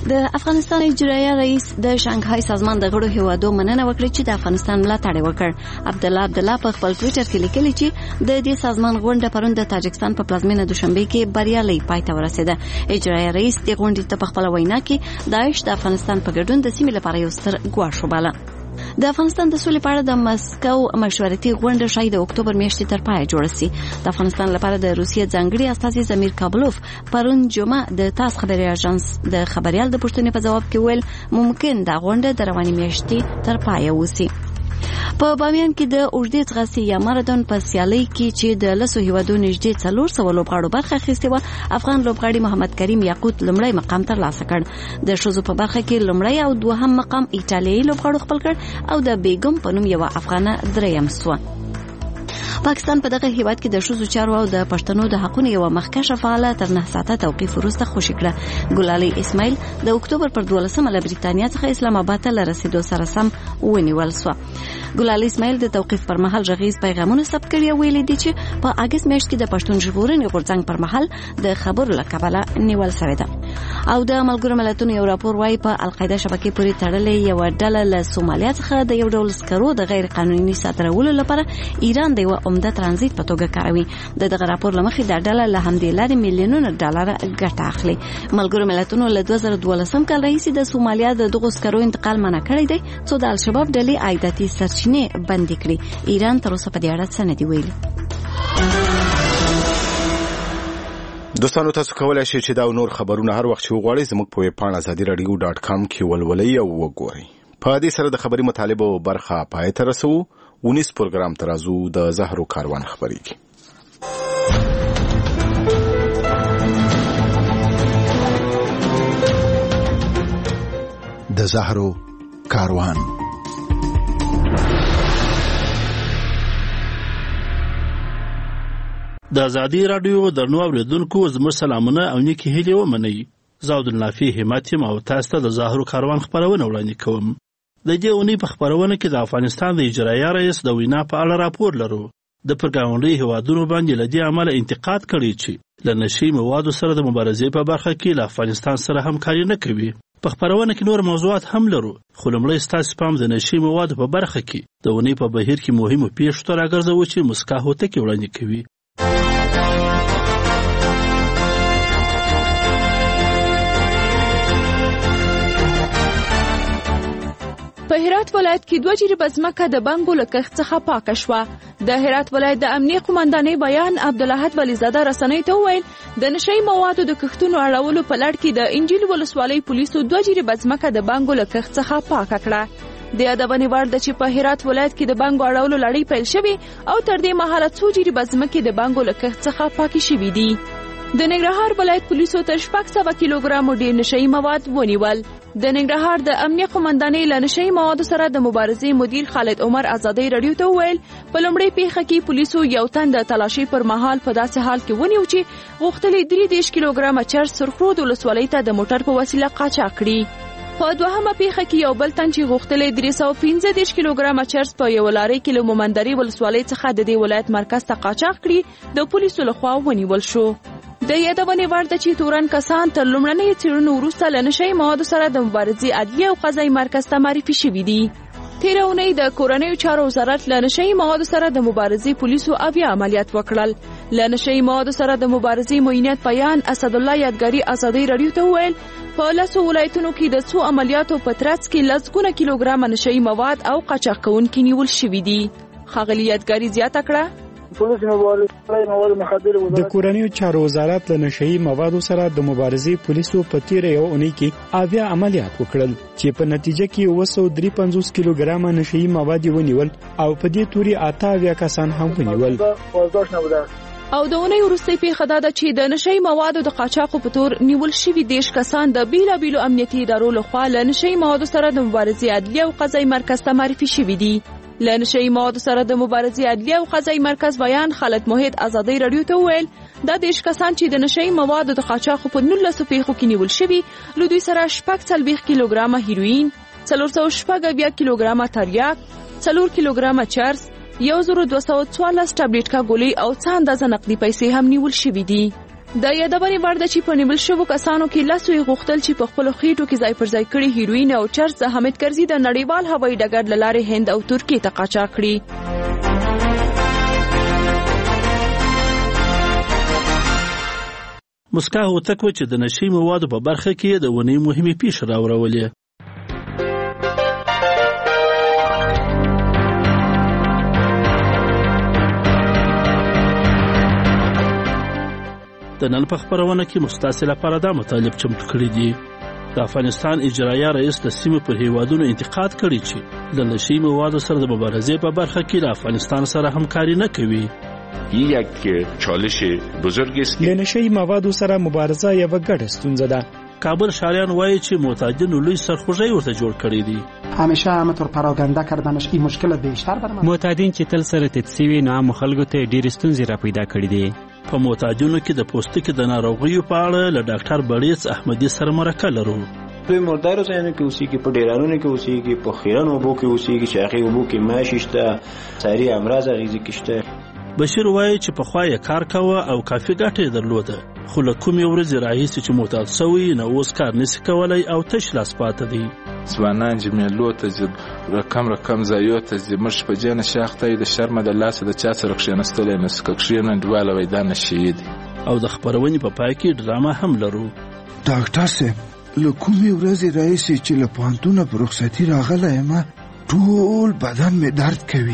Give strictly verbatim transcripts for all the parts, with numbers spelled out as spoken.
د افغانستان اجرایه رئیس د شانګهای سازمان د غړو هیوادو مننه وکړه چې د افغانستان ملاتړ وکړ. عبدالله عبدالله په خپل ټویټر کې لیکلي چې د دې سازمان غونډه پرون د تاجکستان په پلازمینه دوشنبه کې بریالي پای ته ورسېده. اجرایه رئیس د غونډې ته په خپل وینا کې داعش د افغانستان په ګډون د سیمې لپاره یو ستر ګواښ وباله. د افغانستان د سولې په اړه د مسکو مشورتي غونډه شاید د اکتوبر میاشتې تر پایه جوړه شي. د افغانستان لپاره د روسیې ځانګړي استازي زمیر کابلوف پرون جمعه د تاس خبري اژانس د خبريال د پوښتنې په جواب کې ویل ممکن دا غونډه د رواني میاشتې تر پایه وسی. په بامیان کې د اوږدې ځغاستې یا ماراتون په سیالۍ کې چې د لسو هیوادو نږدې څلور سوه لوبغاړو برخه اخیستې وه، افغان لوبغاړي محمد کریم یاقوت لومړی مقام ترلاسه کړ. د ښځو په برخه کې لومړی او دوهم مقام ایټالیایي لوبغاړو خپل کړ او د بیګم په نوم یوه افغانه دریم سوه. پاکستان په دغه هیواد کې د ښځو چارو او د پښتنو د حقونو یو مخکشه فعاله تر نه ساعته توقیف وروسته خوشي کړه. ګلالي اسماعیل د اکتوبر پر دولسمه له بریتانیا څخه اسلام آباد ته رسیدو سره سم ونیول شو. ګلالي اسماعیل د توقیف پر مهال غږیز پیغامونه ثبت کړي او ویلي دي چې په اگست میاشت کې د پښتون ژغورنې غورځنګ پر مهال د خبرو له کبله نیول شوې ده. او د ملګرو ملتونو یو راپور وايي په القاعده شبکې پورې تړلې یو ډله له سومالیا څخه د یو ډول سکرو د غیر قانوني صادرولو لپاره ایران د یو عمده ترانزیت په توګه کاروي. د دغه راپور لمخې د ډله له همدې لارې میلیونونه ډالر ګټه اخلي. ملګرو ملتونو له دوه زره دولسم کال راهیسې د سومالیا د دغو سکرو انتقال منع کړی دی څو د الشباب ډلې عایداتي سرچینې بندي کړي. ایران تر اوسه په دې اړه څه نه دي ویلي. دوستانو تاسو کولای شئ چې دا نور خبرونه هر وخت وغواړئ زموږ په ویب پاڼه ازادي رادیو ډاټ کام کې ولولئ او وګورئ. په دې سره د خبري مطالبه برخه پای ته رسو. ونیس پروګرام ترازو د زهرو کاروان خبريږي. د زهرو کاروان. د ازادي رادیو درنو اوریدونکو زموږ سلامونه او نیکی هیلې ومنئ. زه عبدالنافع همت یم او تاسو ته د زهرو کاروان خبرونه وړاندې کوم. د دې اونۍ په خبرونه کې د افغانستان د اجرایه رئیس د وینا په اړه راپور لرو. د پرګاونډي هیوادونو باندې له دې عمله انتقاد کړی چې له نشي موادو سره د مبارزې په برخه کې له افغانستان سره همکاري نه کوي. په خبرونه کې نور موضوعات هم لرو، خو لومړی ستاسو پام د نشي موادو په برخه کې د اونۍ په بهیر کې مهمو پیښو ته راګرځوو چې مسکا هوتکي وړاندې کوي. په هرات ولایت کې دوه جریبه ځمکه د بانګو له کښت څخه پاکه شوه. د هرات ولایت د امنیه قومندانۍ بیان عبدالاحد ولیزاده رسنۍ ته وویل د نشي موادو د کښتونو اړولو په لړ کې د انجیل ولسوالۍ پولیسو دوه جریبه ځمکه د بانګو له کښت څخه پاکه کړه. د یادونې وړ ده چې په هرات ولایت کې د بانګو اړولو لړۍ پیل شوې او تر دې مهاله څو جریبه ځمکې د بانګو له کښت څخه پاکې شوې دي. د ننګرهار ولایت پولیسو تر شپږ سوه کیلوګرامو ډیر نشئی مواد ونیول. د ننګرهار د امنیه قومندانۍ له نشئی موادو سره د مبارزې مدیر خالد عمر ازادۍ رادیو ته وویل په لومړۍ پیښه کې پولیسو یو تن د تلاشۍ پر مهال په داسې حال کې ونیو چې غوښتلې درې دېرش کیلوګرامه چرس سرخرود ولسوالۍ ته د موټر په وسیله قاچاق کړي. په دوهمه پیښه کې یو بل تن چې غوښتلې درې سوه پنځه دېرش کیلوګرامه چرس په یو لارۍ کې له مومندرې ولسوالۍ څخه د دې ولایت مرکز ته قاچاق کړي د پولیسو لخوا ونیول شو. د یادونې وړ ده چې تورن کسان تر لومړنۍ څېړنو وروسته له نشئی موادو سره د مبارزې عدلیې او قضایي مرکز ته معرفي شوي دي. تېره اونۍ د کورنیو چارو وزارت له نشئی موادو سره د مبارزې پولیسو اویا عملیات وکړل. له نشئی موادو سره د مبارزې معینیت بیان اسدالله یادګاري ازادۍ رادیو ته وویل په لسو ولایتونو کې د څو عملیاتو په ترڅ کې لسګونه کیلوګرامه نشئی مواد او قاچاق کوونکي نیول شوي دي. ښاغلي یادګاري زیاته کړه د کورنیو چارو وزارت له نشئی موادو سره د مبارزې پولیسو په تیره یو اونۍ کې اویا عملیات وکړل چې په نتیجه کې اوه سوه درې پنځوس کیلوګرامه نشئی مواد ونیول او په دې توري اته اویا کسان هم ونیول. او د اونۍ وروستۍ پیښه دا ده چې د نشئی موادو د قاچاقو په تور نیول شوي دېرش کسان د بیلابیلو امنیتي ادارو لخوا له نشئی موادو سره د مبارزې عدلیې او قضایي مرکز ته معرفي شوي دي. له نشئی موادو سره د مبارزې عدلیې او قضایي مرکز بیان خالد موحد ازادۍ رادیو ته وویل دا دېرش کسان چې د نشئی موادو د قاچاقو په نولسو پیښو کې نیول شوي له دوی سره شپږ څلوېښت کیلوګرامه هیروین، څلور سوه شپږ اویا کیلوګرامه تریاک، څلور کیلوګرامه چرس، یو زر دوه سوه څوارلس ټابلیټکا ګولۍ او څه اندازه نقدي پیسې هم نیول شوي دي. د یادونې وړ ده چې په نیول شوو کسانو کې لسو یې غوښتل چې په خپلو خېټو کې ځای پر ځای کړي هیروین او چرس د حامد کرزي د نړیوال هوایي ډګر له لارې هند او ترکیې ته قاچاق کړي. مسکا هوتک و چې د نشي موادو په برخه کې د ونې مهمې پیښې راوړولې. د نن په خبرونه کې مستاسل لپاره دا مطالب چمتو کړی دي. د افغانستان اجرایه رئیس د سیمې پر هیوادونو انتقاد کړی چې د نشي موادو سره د مبارزې په برخه کې د افغانستان سره همکاري نه کوي. یک چالش بزرگ است. له نشي موادو سره مبارزه یو ګډه ستونزه ده. کابل شاریان وایي چې معتادین لوی سرخوږی ورته جوړ کړی دي. همیشه همطور پراگنده کردنش این مشکل بیشتر بر من. معتادین چې تل سره تدسیوي نو عام خلکو ته ډېر ستونزې را پیدا کړې دي. په معتادینو کې د پوستکي د ناروغیو په اړه له ډاکټر بړیڅ احمدي سره مرکه لرو. دوی مردارو ځایونو کې اوسېږي، په ډیرانونو کې اوسېږي، په خیرن اوبو کې اوسېږي چې هغې اوبو کې ماشي شته، ساري امراض اغېزې کې شته. بشیر وایي چې پخوا یې کار کوه او کافي ګټه یې درلوده، خو له کومې ورځې راهیسې چې معتاد سوی نه اوس کار نشي کولی او تش لاس پاته دی. ځوانان چې میلو ته ځي، رقم رقم ځایو ته ځي، موږ په جنه شاخ ته د شرمه د لاسه د چا سره کښېنستلی نسو، که کښېنه انډیواله وایي دا نشي دي. او د خپرونې په پای کې ډرامه هم لرو. ډاکټر صاحب له کومې ورځې راهیسې چې له پوهنتونه په رخصتي راغلی یم ټول بدن مې درد کوي.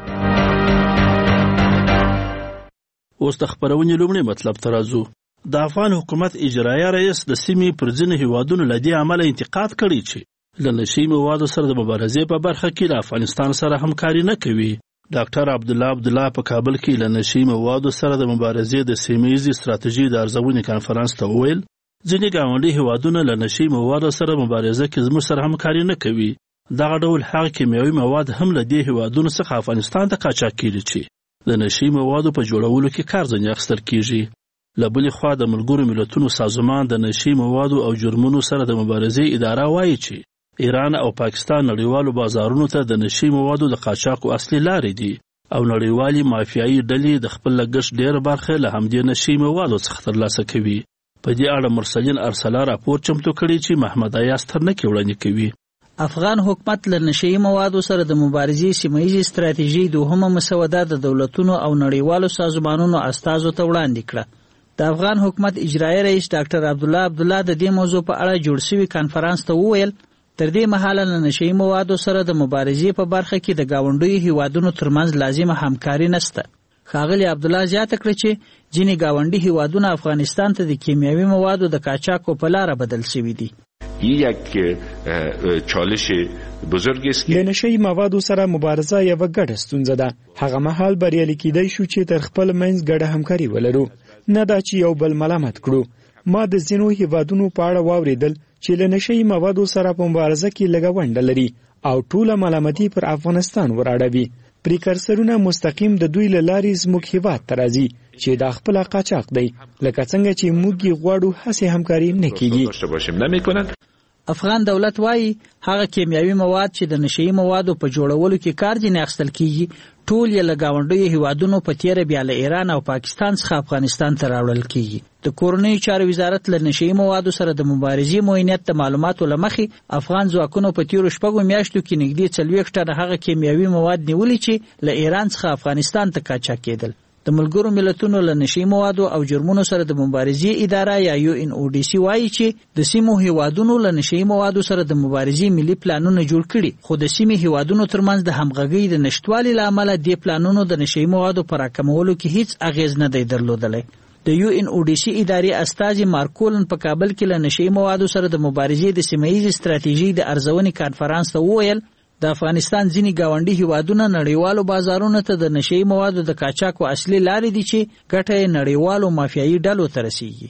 اوس د خبرونې لومړی مطلب ته راځو. د افغان حکومت اجرایه رئیس د سیمې پر ځینو هیوادونو له دې امله انتقاد کړی چې له نشي موادو سره د مبارزې په برخه کې له افغانستان سره همکاري نه کوي. ډاکټر عبدالله عبدالله په کابل کې له نشي موادو سره د مبارزې د سیمه‌ییزې ستراتیژي د ارزونې کنفرانس ته وویل ځینې ګاونډي هیوادونه له نشي موادو سره مبارزه کې زموږ سره همکاري نه کوي. دغه ډول هغه کیمیاوي مواد هم له دې هیوادونو څخه افغانستان ته قاچاق کیږي چې د نشي موادو په جوړولو کې کار ځنې اخیستل کیږي. له بلې خوا د ملګرو ملتونو سازمان د نشي موادو او جرمونو سره د مبارزې اداره وایي چې ایران او پاکستان نړیوالو بازارونو ته د نشي موادو د قاچاقو اصلي لارې دي او نړیوالي مافیایي ډلې د خپل لګښت ډېر برخه له همدې نشي موادو څخه ترلاسه کوي. په دې اړه مرسلین ارسلا راپور چمتو کړی چې محمد ایاز ترنکي وړاندې کوي. افغان حکومت له نشئی موادو سره د مبارزې سیمه‌ییزې ستراتیژي دوهمه مسوده د دولتونو او نړیوالو سازمانونو استازو ته وړاندې کړه. د افغان حکومت اجرایي رئیس ډاکټر عبدالله عبدالله د دې موضوع په اړه جوړ شوي کانفرانس ته وویل تر دې مهاله له نشئی موادو سره د مبارزې په برخه کې د ګاونډیو هیوادونو ترمنځ لازمه همکاري نشته. ښاغلي عبدالله زیاته کړه چې ځینې ګاونډي هیوادونه افغانستان ته د کیمیاوي موادو د قاچاقو په لاره بدل شوي دي. یک چالش بزرگ است. له نشئی موادو سره مبارزه یو ګډه ستونزه ده. هغه مهال بریالي کیدای شو چې تر خپل منځ ګډه همکاري ولرو، نه دا چې یو بل ملامت کړو. ما د ځینو هیوادونو په اړه واوریدل چې له نشئی موادو سره په مبارزه کې لږه ونډه لري او ټوله ملامتي پر افغانستان وراړوي. پریکرسرونه مستقیم د دوی له لارې زموږ هیواد ته راځي چې دا خپل قاچاق دی، لکه څنګه چې موږ یې غواړو هسې همکاري نه کیږي. افغان دولت وایي هغه کیمیاوي مواد چې د نشئی موادو په جوړولو کې کار ځینې اخیستل کیږي ټول یې له ګاونډیو هیوادونو په تیره بیا له ایران او پاکستان څخه افغانستان ته راوړل کیږي. د کورنیو چارو وزارت له نشئی موادو سره د مبارزې موینت د معلوماتو له مخې افغان ځواکونو په تیرو شپږو میاشتو کې نږدې څلوېښت ټنه هغه کیمیاوي مواد نیولي چې له ایران څخه افغانستان ته قاچاق کېدل. د ملګرو ملتونو له نشئی موادو او جرمونو سره د مبارزې اداره یا یو ان او ډي سي وایي چې د سیمو هیوادونو له نشئی موادو سره د مبارزې ملي پلانونه جوړ کړي، خو د سیمې هیوادونو ترمنځ د همغږۍ د نشټوالي له امله دې پلانونو د نشئی موادو په راکمولو کې هیڅ اغیز نه دی درلودلی. د یو ان او ډي سي ادارې استازي مارکولن په کابل کې له نشئی موادو سره د مبارزې د سیمه‌ییزې ستراتیژي د ارزونې کانفرانس ته وویل د افغانستان ځینې ګاونډي هیوادونه نړیوالو بازارونو ته د نشئی موادو د قاچاقو اصلي لارې دي چې ګټه یې نړیوالو مافیایي ډلو ته رسیږي.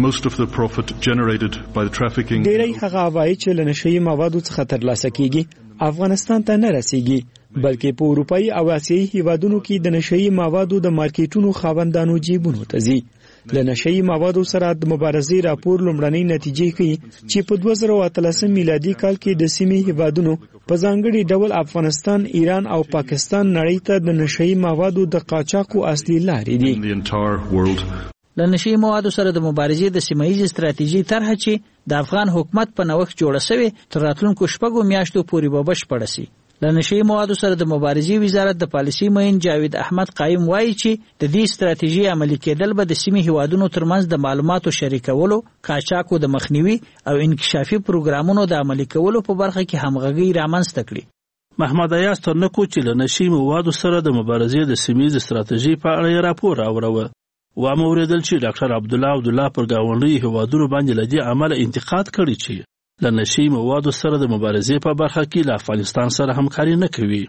ډېری هغه عواید چې له نشئی موادو څخه ترلاسه کیږي افغانستان ته نه رسیږي، بلکې په اروپایي او آسیایي هیوادونو کې د نشئی موادو د مارکیټونو خاوندانو جیبونو ته ځي. له نشئی موادو سره د مبارزې راپور لومړنۍ نتیجې ښیي چې په دوه زره اتلسم میلادي کال کې د سیمې هیوادونو په ځانګړي ډول افغانستان، ایران او پاکستان نړۍ ته د نشئی موادو د قاچاقو اصلي لارې دي. له نشي موادو سره د مبارزې د سیمه ییزې ستراتیژي طرحه چې د افغان حکومت په نوښت جوړه شوې تر راتلونکو شپږو میاشتو پورې به بشپړه شي. له نشي موادو سره د مبارزې وزارت د پالیسي معین جاوید احمد قایم وایي چې د دې ستراتیژي عملي کېدل به د سیمې هیوادونو ترمنځ د معلوماتو شریکولو، قاچاقو د مخنیوي او انکشافي پروګرامونو د عملي کولو په برخه کې همغږي رامنځته کړي. محمد ایاز ترنکو چې له نشي موادو سره د مبارزې د سیمه ییزې ستراتیژي په اړه یې راپور راوړوه. وامه اورېدل چې ډاکټر عبدالله عبدالله پر ګاونډیو هیوادونو باندې له دې عمله انتقاد کړی چې له نشي موادو سره د مبارزې په برخه کې له افغانستان سره همکاري نه کوي.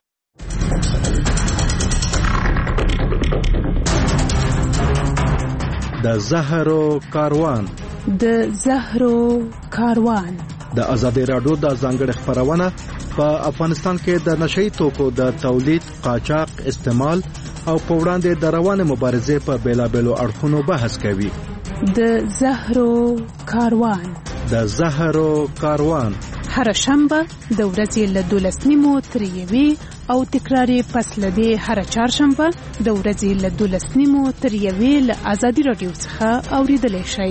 د زهرو کاروان د زهرو کاروان د ازادي راډیو د ځانګړي خبرونه په افغانستان کې د نشئی توکو د تولید، قاچاق، استعمال او په وړاندې د روانه مبارزې په بیلابېلو اړخونو بحث کوي. د زهرو کاروان د زهرو کاروان هر شنبه د ورځې له دولس نیمو تر یوې او تکراري پس له دې هر چهارشنبه د ورځې له دولس نیمو تر یوې له ازادي راډیو څخه اوریدلی شئ.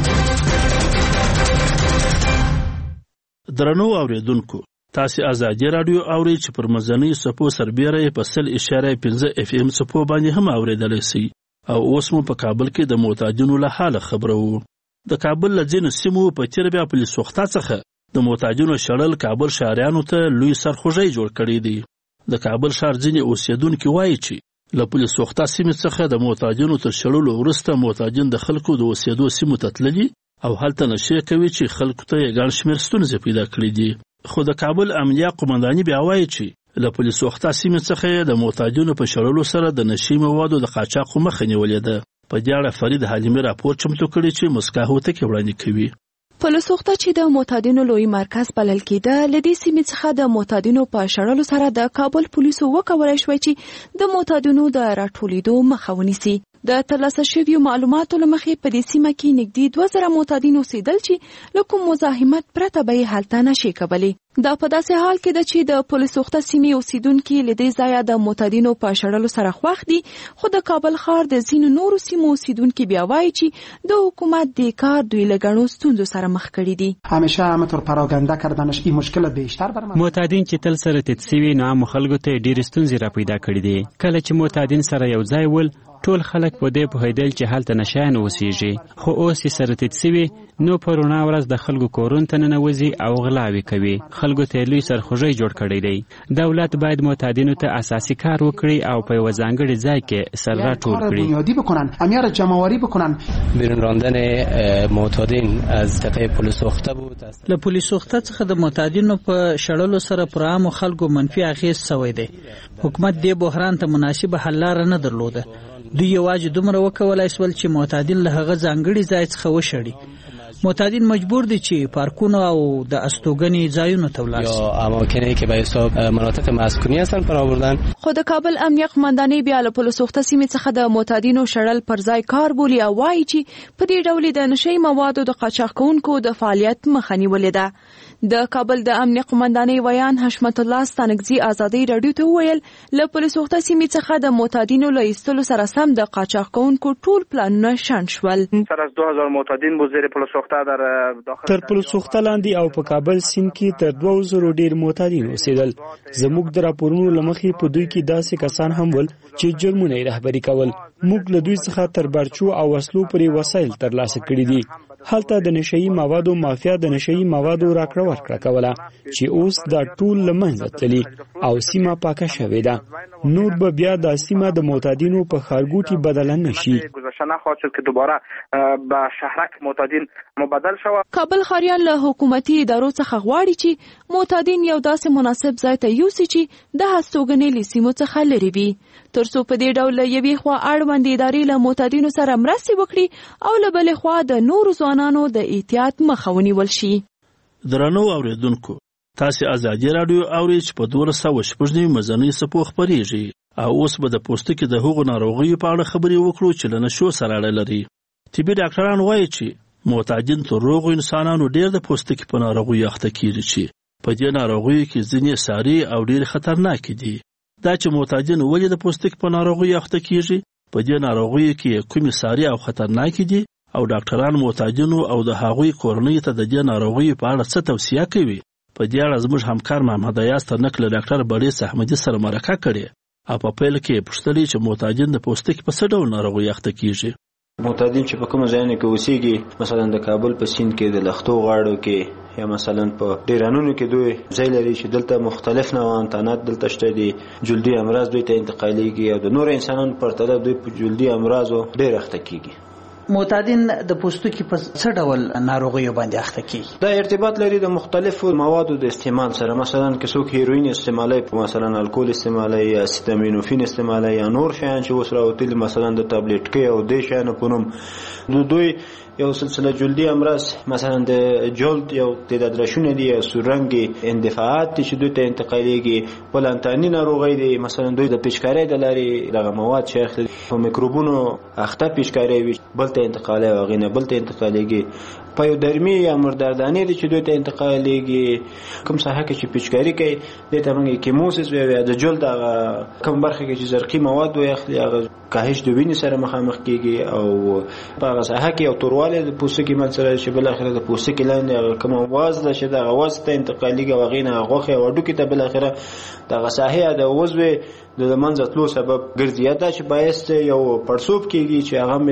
درنو اوریدونکو، تاسو ازادي راډیو اورئ چې پر مزنی سپو سربیره په سل اشاره پنځه اف ام سپو باندې هم اوریدلی شئ. او اوس مو په کابل کې د معتادینو له حاله خبرو. د کابل له ځینو سیمو په تیر بیا پولیس سوخته څخه د معتادینو شړل کابل شهریانو ته لوی سرخوږی جوړ کړی دی. د کابل ښار ځینې اوسیدونکي وایي چې له پولیس سوخته سیمې څخه د معتادینو تر شړلو وروسته معتادین د خلکو د اوسیدو سیمو ته تللي او هلته نشې کوي چې خلکو ته یې ګڼ شمېر ستونزې پیدا کړي دي. خو د کابل امنیه قومنداني بیا وایي چې له پولیس سوخته سیمې څخه د معتادینو په شړلو سره د نشي موادو د قاچاقو مخه نیولې ده. په دې اړه فرید حلیمي راپور چمتو کړی چې مسکا هوتکي وړاندې کوي. پولیس سوخته چې د معتادینو لوی مرکز بلل کېده، له دې سیمې څخه د معتادینو په شړلو سره د کابل پولیسو وکولای شوی چې د معتادینو د راټولیدو مخه ونیسي. د ترلاسه شویو معلوماتو له مخې په دې سیمه کې نږدې دوه زره معتادین اوسېدل چې له کوم مزاحمت پرته به یې هلته نشي کولی. دا په داسې حال کې ده چې د پولیس سوخته سیمې اوسیدونکي له دې ځایه د معتادینو په شړلو سره خوښ دي، خو د کابل ښار د ځینو نورو سیمو اوسیدونکي بیا وایي چې د حکومت دې کار دوی له ګڼو ستونزو سره مخ کړي دي. همیشه همینطور پراگنده کردنش این مشکل بیشتر بر معتادین چې تل سره تت سوي نو عام خلکو ته ډېرې ستونزې را پیدا کړي دي. کله چې معتادین سره یو ځای ول، ټول خلک په دې پوهېدل چې هلته نشیان اوسېږي، خو اوس یې سره تت سوي نو په رڼا ورځ د خلکو کورونو ته ننوځي او غلاوې کوي. خلکو ته لوی سرخوږی جوړ کړی دی. دولت باید معتادینو ته اساسي کار وکړي او په یوه ځانګړي ځای کې سر راټول کړي. بنیادی بکنن، امیار جمعواری بکنن. بیرون راندن معتادین از طبقه پلیس سوخته بود. له پولیس سوخته څخه د معتادینو په شړلو سره پر عامو خلکو منفي اغېز شوی دی. حکومت دې بحران ته مناسبه حل لاره نه درلوده. دوی یوازې دومره وکولای شول چې معتادین له هغه ځانګړي ځای څخه وشړي. معتادین مجبور دي چې پارکونو او د استوګنې ځایونو ته ولاړ شي. یا اماکنی که به حساب مناطق مسکونی هستن پر آوردن. خو د کابل امنیه قومندانۍ بیا له پولیس سوخته سیمې څخه د معتادینو شړل پر ځای کار بولي او وایي چې په دې ډول د نشئی موادو د قاچاق کوونکو د فعالیت مخه نیولې ده. د کابل د امنیه قومندانۍ ویان حشمت الله ستانکزي ازادي راډیو ته وویل له پولیس سوخته سیمې څخه د معتادینو له ایستلو سره سم د قاچاق کوونکو ټول پلانونه شنډ شول. تر از دو هزار معتادین بود زیر پولیس سوخته در داخل تر پولیس سوخته لاندې او په کابل سیند کې تر دوه زره ډیر معتادین اوسېدل. زموږ د راپورونو له مخې په دوی کې داسې کسان هم ول چې جرمونه یې رهبري کول. موږ له دوی څخه تر برچو او وسلو پورې وسایل ترلاسه کړي دي. هلته د نشئی موادو مافیا د نشئی موادو راکړه ورکړه کوله چې اوس دا ټول له منځه تللي او سیمه پاکه شوې ده. نور به بیا دا سیمه د معتادینو په ښارګوټي بدله نشي. کابل ښاریان له حکومتي ادارو څخه غواړي چې معتادین یو داسې مناسب ځای ته یوسي چې د هستوګنې له سیمو څخه لرې وي، تر څو په دې ډول یوې خوا اړوندې ادارې له معتادینو سره مرستې وکړي او له بلې خوا د نورو ځوانانو د احتیاط مخه ونیول شي. درنو اوریدونکو، تاسو ازادي راډیو اورئ چې په دولس سوه شپږ نوي مزنی سپو خپرېږي او اوس به د پوستکي د هغو ناروغیو په اړه خبرې وکړو چې له نشو سره اړه لري. طبي ډاکټران وایي چې معتادین تر روغو انسانانو ډېر د پوستکي په ناروغیو اخته کېږي چې په دې ناروغیو کې ځینې ساري او ډېرې خطرناکې دي. دا چې معتادین ولې د پوستکي په ناروغیو اخته کېږي، په دې ناروغیو کې کومې ساري او خطرناکې دي او ډاکټران معتادینو او د هغوی کورنۍ ته د دې ناروغیو په اړه څه توصیه کوي. په دې اړه زموږ همکار محمد ایاز ترنک له ډاکټر بریس احمدي سره مرکه کړې او په پیل کې پوښتلې چې معتادین د پوستکي په څه ډول ناروغي اخته کیږي. معتادین چې په کومه ځایونو کې اوسېږي، مثلا د کابل په سیند کې د لختو غاړو کې یا مثلا په ډیرانونو کې دوی ځای لري چې دلته مختلف نوع انتانات دلته شته دي. جلدي امراض دوی ته انتقالېږي او د نور انسانانو په پرتله دوی په جلدي امراضو ډېر اخته کیږي. معتادین د پوستکي په څه ډول ناروغیو باندې اخته کیږي؟ دا ارتباط لري د مختلفو موادو د استعمال سره. مثلا که څوک هیروین استعمالوي، مثلا الکول استعمالوي یا اسیتامینوفین استعمالوي یا نور شیان چې اوس راوتلي، مثلا د ټابلیټکۍ او دې شیانو په نوم، نو دوی یو سلسله جلدي امراض، مثلا د جلد یو تعداد رشونه دي یا سورنګي اندفاعات چې دوی ته انتقالېږي. بل انتاني ناروغۍ دي، مثلا دوی د پیچکارۍ د لارې دغه مواد چې اخلي په میکروبونو اخته پیچکارۍ وي بل ته انتقالي او هغې نه بل ته انتقالېږي. پایودرمي یا مرداردانې دي چې دوی ته انتقالېږي. کوم ساحه کې چې پیچکاري کوي دې ته موږ کیموسس وایو. یا د جلد هغه کوم برخه کې چې زرقي مواد دوی اخلي هغه کاهش د وینې سره مخامخ کیږي او په هغه ساحه کې یو توروالی د پوستکي منځ سره چې بالاخره د پوستکي لاندې کوم اواز ده چې دغه اواز ته انتقالېږي او هغې نه غوښې او هډوکي ته بالاخره دغه ساحې د عضوې د منځه تلو سبب ګرځي. دا چې باعث یو پړسوب کیږي چې هغه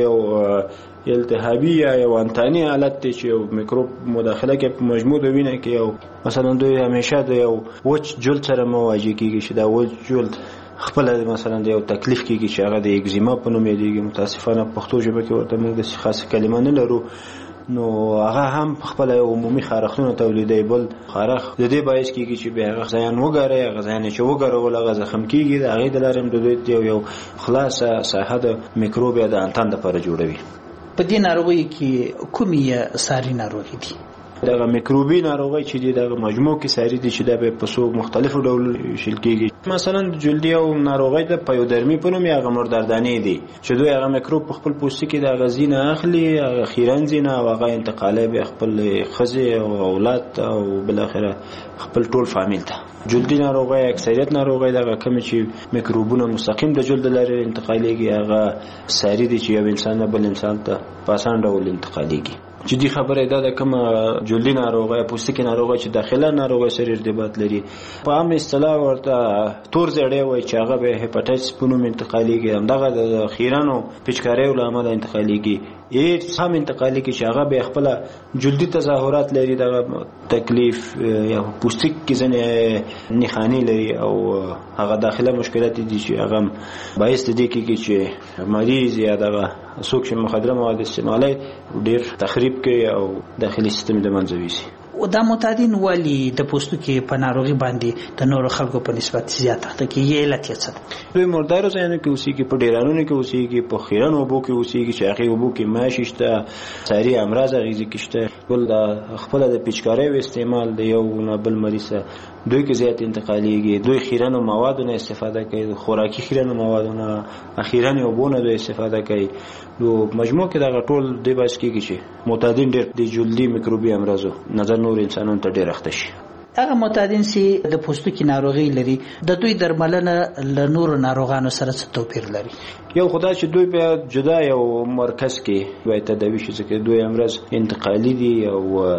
یو التهابي یا یو انتاني حالت دی چې یو میکروب مداخله کوي په مجموع د وینې کې. او مثلا دوی همیشه د یو وچ جلد سره مواجه کیږي چې دا وچ جلد خپل مثلا د یو تکلیف کیږي چې هغه د اگزیما په نوم یادېږي. متاسفانه پښتو ژبه کې ورته موږ د خاصه کلمه نه لرو، نو هغه هم خپل یو عمومي خارښتونه تولیدوي. بل خارښ د دې باعث کیږي چې به هغه ځایان وګوري، هغه ځایان چې وګورول هغه زخم کیږي، د هغې د لارې هم د دوی یو یو خلاصه ساحه د میکروب یا د انتان دپاره جوړوي. په دې ناروغۍ کې کومې ساري ناروغي دي؟ دغه میکروبي ناروغۍ چې دي دغه مجموع کې ساري دي چې دا به په څو مختلفو ډولو ویشل کېږي. مثلا جلدي او ناروغۍ د پایودرمي په نوم هغه مرداردانې دي چې دوی هغه میکروب په خپل پوستکي د هغه ځینه اخلي، هغه خیرن ځینه او هغه انتقالوي بیا خپل ښځې او اولاد او بالاخره خپل ټول فامیل ته. جلدي ناروغۍ اکثریت ناروغۍ دغه کومې چې میکروبونه مستقیم د جلد لارې انتقالېږي هغه ساري دي چې یو انسان نه بل انسان ته په اسان ډول انتقالېږي. جدي خبره ده د کومه جلدي ناروغۍ پوستکي ناروغۍ چې داخله ناروغۍ سره ارتباط لري. په عام اصطلاح ورته تور زیړی وایي چې هغه به هپاټایټس په نوم انتقالېږي. همدغه د خیرانو پیچکاریو له امله انتقالېږي. ایډز هم انتقالېږي چې هغه به خپله جلدي تظاهرات لري، دغه تکلیف یا پوستکي کې ځینې نښانې لري او هغه داخله مشکلات دي چې هغه باعث د دې کېږي چې مریض یا دغه څوک چې مخدره مواد استعمالوي ډېر تخریب کوي او داخلي سیستم د منځه ویسي. او دا معتادین ولې د پوستکي په ناروغي باندې د نورو خلکو په نسبت زیات اخته کېږي؟ علت یې څه ده؟ دوی مردارو ځایونو کې اوسېږي، په ډیرانونو کې اوسېږي، په خیرن اوبو کې اوسېږي چې هغې اوبو کې ماشي شته، ساري امراض اغېزې کې شته. بل د خپله د پیچکاریو استعمال د یو نه بل مریض دوی کې زیات انتقالېږي. دوی خیرنو موادو نه استفاده کوي، د خوراکي خیرنو موادو نه، خیرنې اوبو نه دوی استفاده کوي. نو مجموع کې دغه ټول دې باعث کېږي چې معتادین ډېر د جلدي میکروبي امراضو نظر نور انسانانو ته ډېر اخته شي. هغه معتادین چې د پوستکي ناروغي لري د دوی درملنه له نورو ناروغانو سره څه توپیر لري؟ یو خدا چې دوی بیا جدا یو مرکز کې باید تداوي شي ځکه دوی امراض انتقالي دي او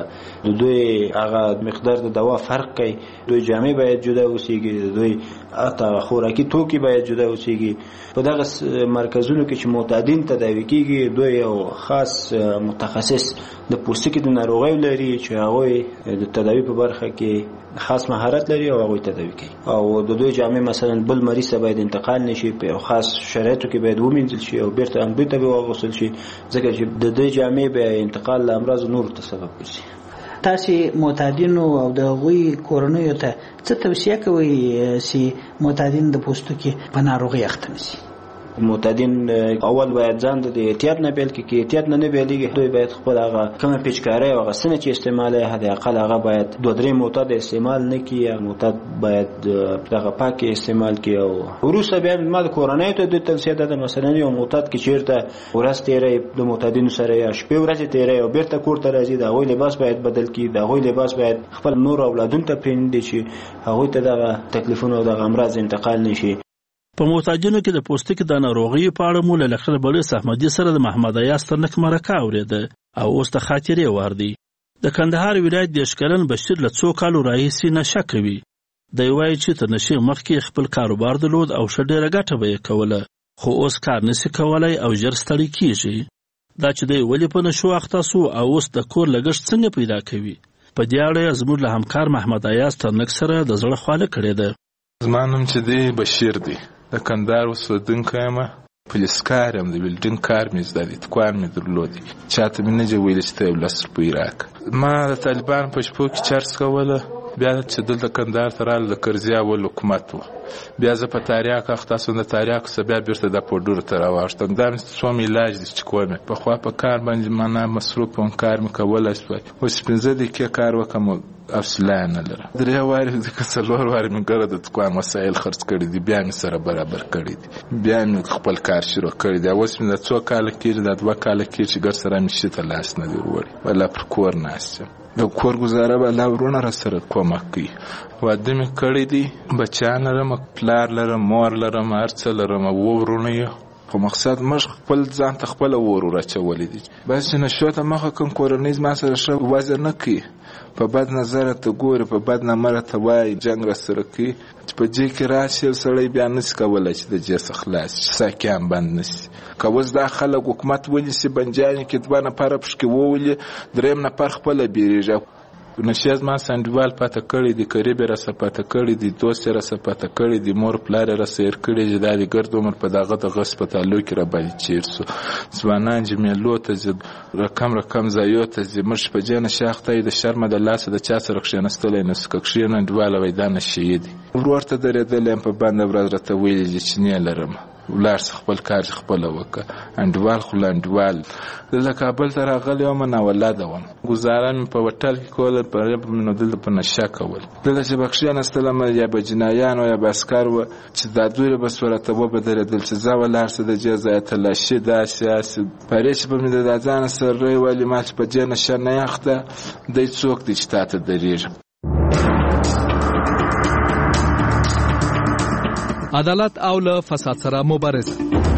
د دوی هغه مقدار د دوا فرق کوي. دوی جامې باید جدا اوسېږي، دوی حتی خوراکي توکي باید جدا اوسېږي. په دغه مرکزونو کې چې معتادین تداوي کېږي دوی یو خاص متخصص د پوستکي د ناروغیو لري چې هغوی د تداوي په برخه کې خاص مهارت لري او هغوی تداوي کوي. او د دوی جامې مثلا بل مریض ته باید انتقال نشي، په یو خاص شرایطو کې باید ومینځل شي او بیرته هم دوی ته به واغوستل شي ځکه چې د دوی جامې به انتقال له امراضو نورو ته سبب ګرځي. تاسې معتادینو او د هغوی کورنیو ته څه توصیه کوئ چې معتادین د پوستکي په ناروغۍ اخته نه شي؟ معتادین اول باید ځان د احتیاط نه پیل کړي. که احتیاط نه نه پیلېږي دوی باید خپل هغه کومه پیچکارۍ او هغه څه چې استعمالوي حد اقل هغه باید دوه درې معتاد استعمال نه کړي. معتاد باید دغه پاکې استعمال کړي. او وروسته بیا ما د کورنیو ته د توصیه ده مثلا یو معتاد کې چېرته ورځ تېروي د معتادینو سره یا شپې ورځې تېروي او بیرته کور ته راځي د هغوی لباس باید بدل کړي. د هغوی لباس باید خپل نور اولادونو ته پرېږدي چې هغوی ته دغه تکلیفونه او دغه امراض انتقال نه شي. په معتادینو کې د پوستکي د ناروغیو په اړه مو له لښکر بلوڅ احمدي سره د محمد ایاز ترنک مرکه اورېده او اوس د خاطرې وار دی. د کندهار ولایت دېرش کلن بشیر له څو کالو راهیسې نشه کوي. دی وایي چې تر نشې مخکې خپل کاروبار درلود او ښه ډېره ګټه به یې کوله، خو اوس کار نشي کولی او ژر ستړی کیږي. دا چې دی ولې په نشو اخته سو او اوس د کور لګښت څنګه پیدا کوي، په دې اړه زموږ له همکار محمد ایاز ترنک سره د زړه خواله کړې ده. زما نوم چې دی بشیر دی، د کندهار اوسېدونکی یم، پولیس کار یم، د ویلډینګ کار مې زده دی، دوکان مې درلودی، چاته مې نه دي ویلي چې ته یو لس روپۍ راکړه. ما د طالبان په شپو کې چرس کوله، بیا چې دلته کندهار ته راغله د کرزي اول حکومت و، بیا زه په تاریاک اخته سوم، د تاریاک څخه بیا بیرته د پوډورو ته راواوښتم. دا مې څوم علاج دی چې کوم یې پخوا په کار باندې مانا مصروف وم، کار مې کولی شوی، اوس پنځه دقیقې کار وکړم حوصله یې نه لرم. درې وارې که څلور وارې مې ګره د دوکان وسایل خرڅ کړي دي، بیا مې سره برابر کړي دي، بیا مې خپل کار شروع کړی دی. اوس مې د څو کاله کېږي، د دوه کاله کېږي چې ګر سره مې شي ته لاس نه دی وروړی، ولا پر کور ناست یم. د کور ګزاره به الله ورونه را سره کومک کوي. واده مې کړی دی، بچیان لرم، پلار لرم، مور لرم، هر څه لرم، اووه ورونه یو، خو مقصد موږ خپل ځان ته خپله اور ورچولی دي. بس چې نشو ته مخه کوم کورنۍ زما سره ښه وضع نه کوي، په بد نظره ته ګوري، په بد نمره ته وایي، جنګ را سره کوي، چې په دې کې راشي یو سړی بیا نشي کولی چې د دې څخه خلاص شي، ساقیان بند نشي. که اوس دا خلک حکومت ونیسي، بنجانې کې دوه نفره پشکې وولي، درېیم نفر خپله بیرېږي. نشي زما سنډوال پاته کړی دی، قریب یې راسه پاته کړی دی، دوست یې راسه پاته کړی دی، مور پلار یې راسه هېر کړی چې دا د ګرد عمر په دغه د هسپتالو کې راباندې چیر سو. ځوانان چې میلو ته ځي، رقم رقم ځایو ته ځي، موږ په دې نشه اخته یو، د شرمه د لاسه د چا سره کښېنستلی نسو، که کښېنه انډیواله وایي دا نشهیي دی. ورور ته درېدلی یم، په بنده ورځ راته ویلي دي چې نه لرم، ولاړ شه خپل کار خپله وکړه، انډیوال خو له انډیوال. زه له کابل ته راغلی وم، ناولاده وم، ګزاره مې په هوټل کې کوله، په رب مې نو دلته په نشه کول. دلته چې به کښېنستلم، یا به جنایان وو یا به عسکر وو، چې دا دوی به سو راته وبدرېدل چې ځه ولاړ شه د دې ځایه تلاشي، داسې هسې پرې چې به مې د ځانه سره روی ویلې، ما چې په دې نشه نه یخته، دی څوک دی چې تا ته درېږم. عدالت او له فساد سره مبارزه.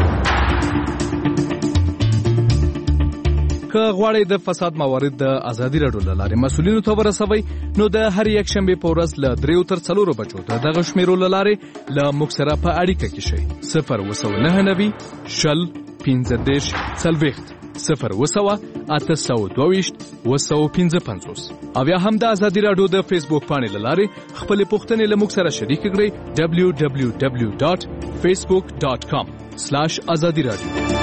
که غواړئ د فساد موارد د ازادي راډیو له لارې مسؤلینو ته ورسوئ، نو د هر یک شنبې په ورځ له دریو تر څلورو بجو د دغه شمیرو له لارې له موږ سره په اړیکه کې شئ. صفر اووه سوه نهه نوي شل پنځه دېرش څلوېښت، صفر اووه سوه اته سوه دوه ویشت اووه سوه پنځه پنځوس. او یا هم د ازادي راډیو د فیسبوک پاڼې له لارې خپلې پوښتنې له موږ سره شریکې کړئ. ډبلیو ډبلیو ډبلیو ډاټ فیسبوک ډاټ کام سلاش ازادي راډیو.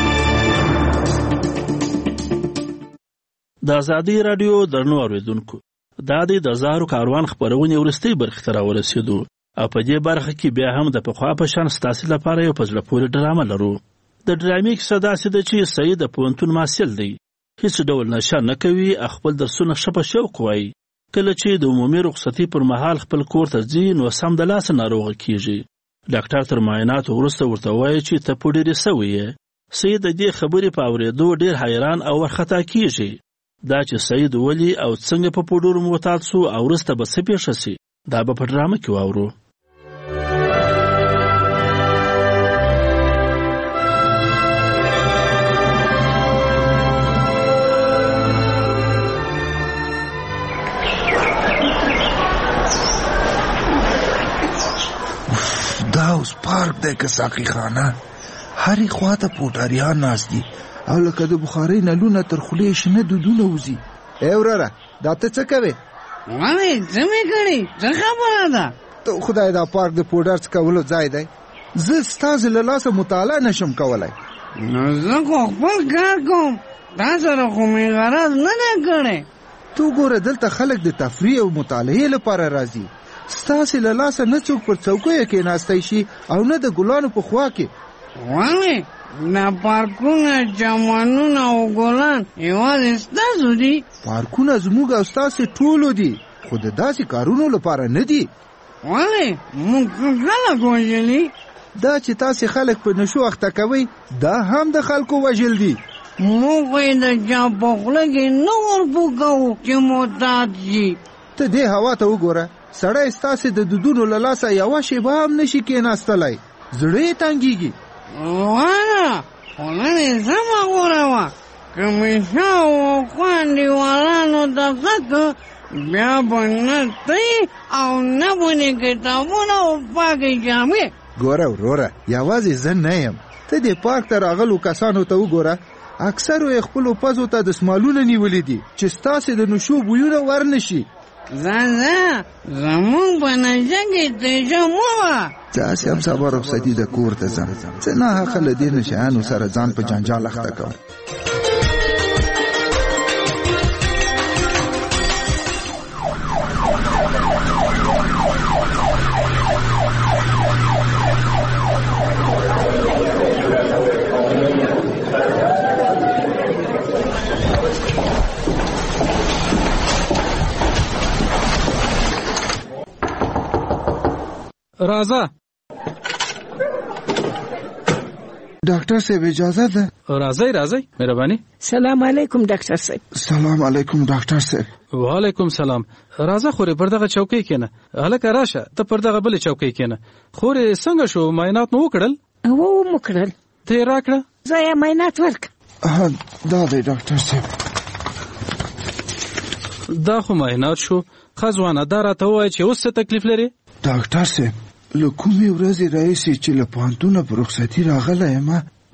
د ازادي راډیو درنو اوریدونکو، دا د زهرو کاروان خپرونې وروستۍ برخې ته راورسېدو او په دې برخه کې بیا هم د پخوا په شان ستاسې لپاره یو په زړه پورې ډرامه لرو. د ډرامې کیسه داسې ده چې سعید د پوهنتون محصل دی، هیڅ ډول نشه نه کوي، خپل درسونه ښه په شوق وایي. کله چې د عمومي رخصتي پر مهال خپل کور ته ځي، نو سم د لاسه ناروغه کیږي. ډاکټر تر معایناتو وروسته ورته وایي چې ته په ډېرې سوی یې. سعید د دې خبرې په اورېدو ډېر حیران او ورخطا کیږي. دا چې سعید ولي او څنګه په پوډورو معتاد سو او وروسته به څه پېښه سي، دا به په ډرامه کې واورو. دا اوس پارک دی که ساقي خانه، هرې خوا ته پوټاریان ناست دي او لکه د بخارۍ نلونه تر خولې شنه دودونه وځي. ای وروره، دا ته څه کوې؟ ولې څه مې کړي؟ څه خبره ده؟ ته خدای، دا پارک د پوډر څکولو ځای دی، زه ستاسې له لاسه مطالعه نشم کولی. نو زه خو خپل کار کوم، تا سره خو مې غرض نه دی کړی. تو ګوره، دلته خلک د تفریح او مطالعې لپاره راځي، ستاسې له لاسه نه څوک پر څوکیو کېناستی شي او نه د ګلانو په خوا کې. ولې دا پارکونه، چمنونه او ګلان یوازې ستاسو دي؟ پارکونه زموږ او ستاسې ټولو دي، خو د داسې کارونو لپاره نه دي. ولې موږ خلک وژلي؟ دا چې تاسې خلک په نشو اخته کوئ، دا هم د خلکو وژل دي. موږ یې د چا په خوله کې نه ورپو کوو چې معتاد شي. ته دې هوا ته وګوره، سړی ستاسې د دودونو له لاسه یوه شیبه هم نشي کېناستلی. زړه یې تنګېږي. وانه خو نن یې سمه غوره وه که مې شاو خوانډیوالانو ته ځکه بیا به نه تی او نه به کتابونه او پاکې جامې. ګوره وروره یوازې زه نه یم، ته دې پارک ته راغلو کسانو ته وګوره، اکثرو یې خپلو پزو ته دسمالونه نیولي دي چې ستاسې د نشو بویونه ورنشي. ځه ځه زمونږ په نشه کې تیشه مه وه. داسې هم سبا رخصتي د کور ته ځم، څه ناحقه له دې نشیانو سره ځان په جنجال اخته کوم. راځه ډاکټر صاحب اجازه ده؟ راځئ راځئ مهرباني. سلام علیکم ډاکټر صاحب. سلام علیکم ډاکټر صاحب. وعلیکم سلام. راځه خورې پر دغه چوکۍ کېنه. هلکه راشه ته پر دغه بلې چوکۍ کېنه. خورې څنګه شو معاینات مو وکړل؟ و مو کړل. ته یې راکړه. زه یې معاینات ورکړه. دا دی ډاکټر صاحب. دا خو معاینات شو. ښه ځوانه دا راته ووایه چې اوس څه تکلیف لرې؟ ډاکټر صاحب له کومې ورځې راهیسې چې له پوهنتونه په رخصتي راغلی یم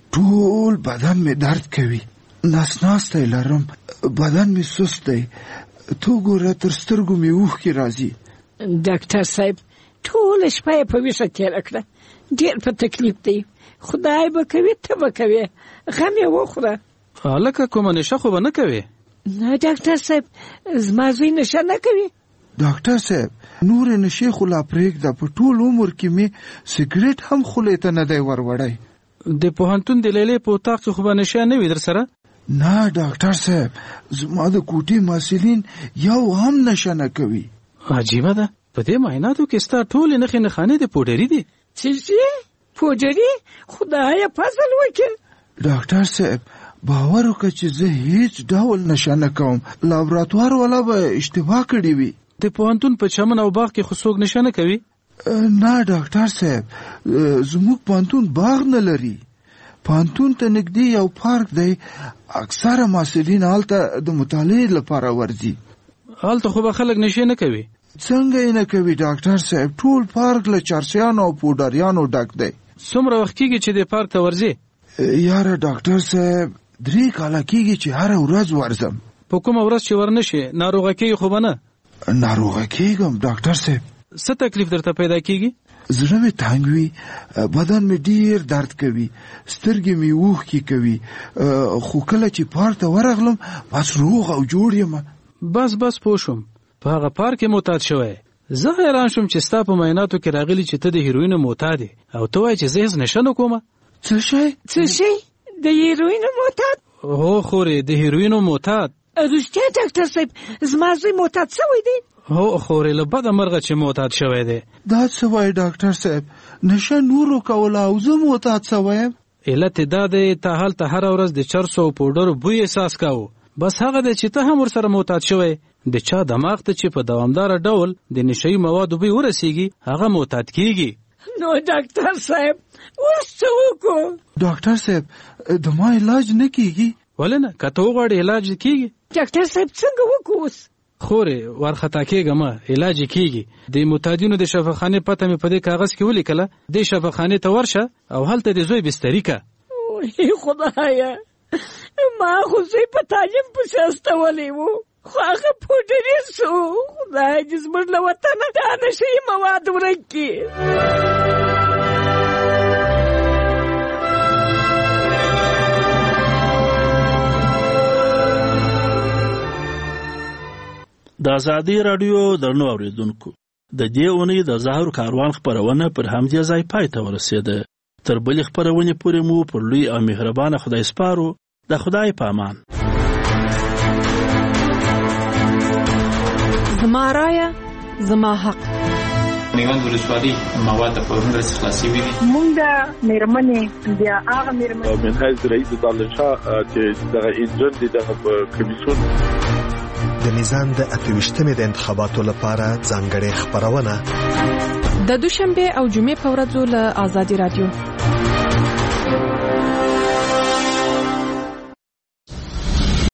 ټول بدن مې درد کوي، نس ناستی لرم، بدن مې سست دی، ته ګوره تر سترګو مې اوښکې راځي. ډاکټر صاحب ټوله شپه یې په ویښه تېره کړه، ډېر په تکلیف دی، خدای به کوي ته به کوې، غم یې وخوره. هلکه کومه نشه خو به نه کوې؟ نه ډاکټر صاحب زما زوی نشه نه کوي. ډاکټر صاحب نور نشي خو لا پرېږده، په ټول عمر کې مې سګرټ هم خولې ته نه دی وروړی. د پوهنتون د لیلې په اتاق کې خو به نشه نه وي در سره؟ نه ډاکټر صاحب زما د کوټې محصلین یو هم نشه نه کوي. عجیبه ده په دې معایناتو کې ستا ټولې نښې نښانې د پوډري دي. څه پوډري؟ خدایه فضل وکړه. ډاکټر صاحب باور وکړه چې زه هیڅ ډول نشه نه کوم، لابراتوار والا به اشتباه کړې وي. د پوهنتون په چمن او باغ کې خو څوک نشه نه کوي؟ نه ډاکټر صاحب زموږ پوهنتون باغ نه لري، پوهنتون ته نږدې یو پارک دی، اکثره محصلین هلته د مطالعې لپاره ورځي. هلته خو به خلک نشې نه کوي؟ څنګه یې نه کوي ډاکټر صاحب، ټول پارک له چرسیانو او پوډریانو ډک دی. څومره وخت کېږي چې د پارک ته ورځې؟ یاره ډاکټر صاحب درې کاله کېږي چې هره ورځ ورځم. په کومه ورځ چې ورنشې ناروغه کېږي خو به نه؟ ناروغه کېږم ډاکټر صاحب. څه تکلیف درته پیدا کېږي؟ زړه مې تنګ وي، بدن مې ډیر درد کوي، سترګې مې اوښکې کوي، خو کله چې پارک ته ورغلم بس روغ او جوړ یم. بس بس پوه شوم په هغه پارک کې معتاد شوی. زه حیران شوم چې ستا په معایناتو کې راغلي چې ته د هیروینو معتاد یې او ته وایې چې زه هېڅ نشه نه کومه. څه شی؟ څه شی؟ د هیروینو معتاد؟ هو خورې د هیروینو معتاد. رښتیا ډاکټر صاحب زما زوی معتاد شوی دی؟ هو خورې له بده مرغه چې معتاد شوی دی. دا څه وایي ډاکټر صاحب؟ نشه نورو کوله او زه معتاد شوی یم؟ علت یې دا دی ته هلته هره ورځ د چرسو او پوډرو بوی احساس کوو، بس هغه دی چې ته هم ورسره معتاد شوی. د چا دماغ ته چې په دوامداره ډول د نشهیي موادو بوی ورسیږي هغه معتاد کیږي. نو ډاکټر صاحب اوس څه وکړو؟ ډاکټر صاحب د ما علاج نه کیږي؟ ولې نه؟ که ته وغواړې علاج کیږي. ډاکټر صاحب څنګه وکړو اوس؟ خورې وارخطا کېږه مه، علاج کیږي. د معتادینو د شفاخانې پته مې په دې کاغذ کې ولیکله، دې شفاخانې ته ورشه او هلته د زوی بستري که. ای خدایه ما خو زوی په تعلیم پسې استولی و خو هغه پوډري سو. خدای دې زموږ له وطنه دا نشهیي مواد ورک کړي. د ازادي راډیو درنو اوریدونکو د دې اونۍ د زهرو کاروان خپرونه پر همدې ځای پای ته ورسېده. تر بلې خپرونې پورې مو پر لوی او مهربانه خدای سپارو. د خدای په امان. زما رایه زما حق. میوند ولسوالي مواد په پروژه خلاصي وي. مونږ د میرمنې بیا هغه میرمنې منهج رئیس دالشاه چې دغه انجن دي دغه کمیسیون د میزان د اتويشتمې د انتخاباتو لپاره ځانګړې خبرونه د دوشنبه او جمعې په ورځو له آزادي رادیو